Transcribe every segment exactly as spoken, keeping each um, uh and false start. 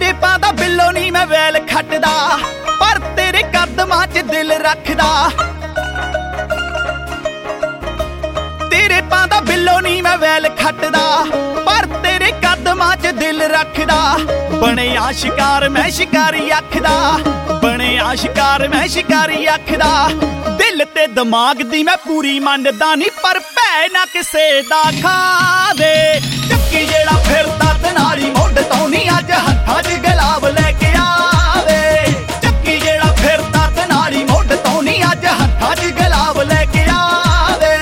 तेरे पादा बिल्लो नी मैं वैल खटदा, पर तेरे कदमां च दिल रखदा। तेरे पादा बिल्लो नी मैं वैल खटदा, पर तेरे कदमां च दिल रखदा। बने आ शिकार मैं शिकारी आखदा, बने आ शिकार मैं शिकारी आखदा। दिल ते दिमाग दी मैं पूरी मनदा नी, पर भै ना किसे दा खावे। चक्की जेड़ा फिरदा तनारी मुंड तो नी अज हत्थां च गलाब लैके आवे। चक्की जेड़ा फिरदा तनारी मुंड तो नी अज हत्थां च गलाब लैके आवे।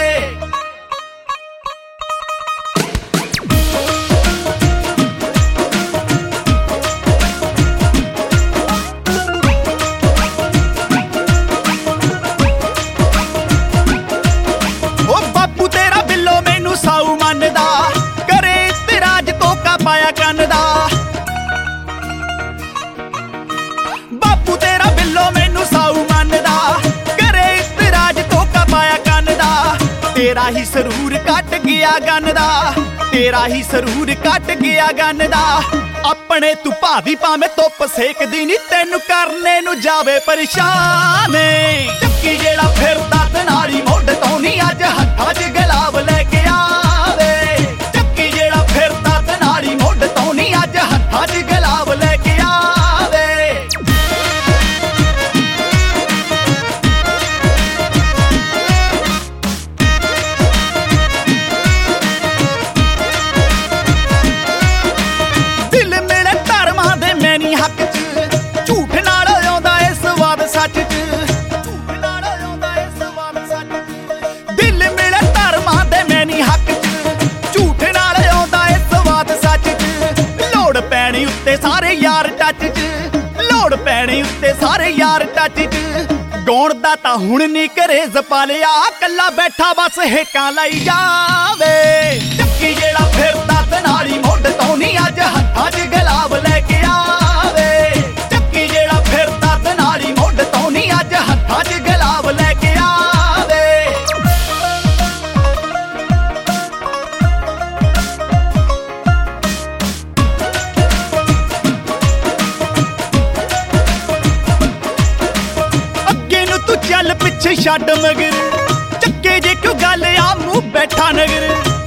ओ बापू तेरा बिल्लो मैनू साऊ मनदा, करे इतराज कोका पाया कन्न दा। बापू तेरा बिल्लो मैनू साऊ मनदा, करे इतराज कोका पाया कन्न दा। तेरा ही सरूर कट गया गन दा, तेरा ही सरूर कट गया गन दा। अपने तू भावी भावें धुप सेकदी नी, तैनू करने नू जावे परेशान। चक्की जेड़ा फिरदा तनारी मुंड तो नी अज हत्थां च गलाब लैके आवे। चक्की जेड़ा फिरदा तनारी मुंड तो नी अज हत्थां च गलाब लैके आवे। दिल मिले धर्मां दे मैनी हक च, झूठ नाल आउंदा ए स्वाद सच च। झूठ नाल आउंदा ए स्वाद सच च। दिल मिले धर्मां दे मैनी हक च, झूठ नाल आउंदा ए स्वाद सच च। लोड़ पैणी उत्ते सारे यार टच च, लोड़ पैणी उत्ते सारे यार टच च। गौण दा तां हुण नी घरेज पालिया, कल्ला बैठा बस हेकां लाई जावे। चक्की जेड़ा फिरदा तनारी मुंड तो नी अज हत्थां च गलाब लैके आवे। चक्की जेड़ा फिरदा तनारी मुंड तो नी अज हत्थां च गलाब लैके आवे। अगे नू तू चल पिछे छड्ड मगर, चक्के जे क्यों गल आ मूंह बैठा नगर।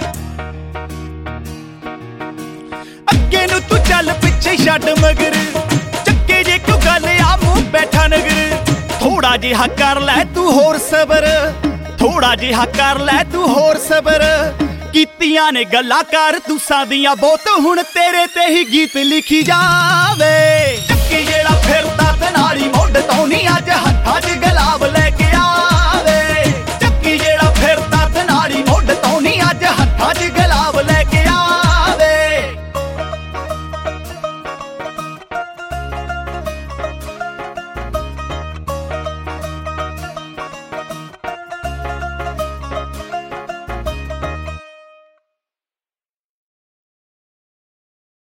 अगे नू तू चल पिछे छड्ड मगर, चक्के जे क्यों गल आ मूंह बैठा नगर। थोड़ा जिहा कर लै तू होर सबर, थोड़ा जिहा कर लै तू होर सबर। कीतियां ने गल्लां कर तुसां दियां बहुत, हुण तेरे ते ही गीत लिखी जावे। चक्की जेड़ा फिरदा तनारी मुंड तो नी अज हत्थां च गलाब लै